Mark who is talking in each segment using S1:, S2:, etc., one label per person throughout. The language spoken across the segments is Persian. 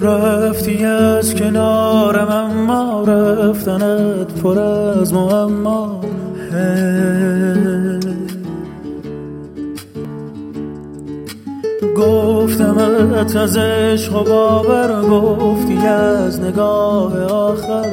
S1: رفتی از کنارم اما رفتنت پر از معما. گفتمت از عشق و باور، گفتی از نگاه آخر.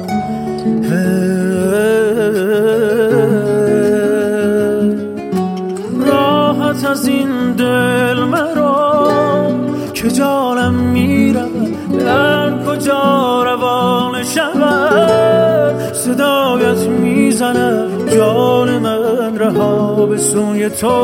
S1: راحت از این دل مرا که جانم میره، در کجا روان شود صدایت میزنه. جان من رها به سوی تو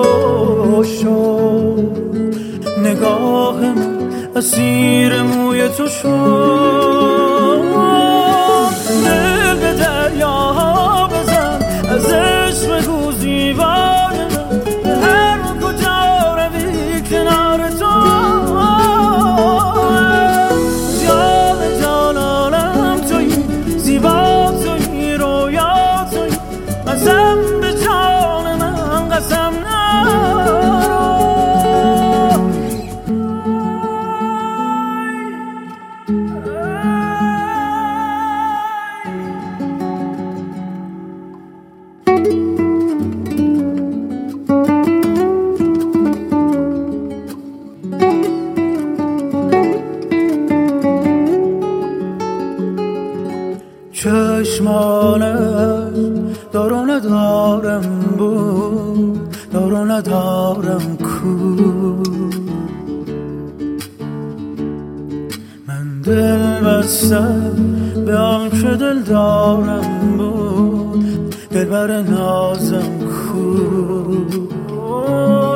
S1: شد، نگاه من اسیر موی تو شد. دل به دریاها بزن، از عشق بگو زیبای من، به هر کجا روی کنار تو. جان جانانم تویی، زیبا تویی، رویا تویی، قسم به جان من قسم نرو. چشمانت دار و ندارم بود، دار و ندارم کو. من دل بستم به آن که دل دارم بود، دلبر نازم کو.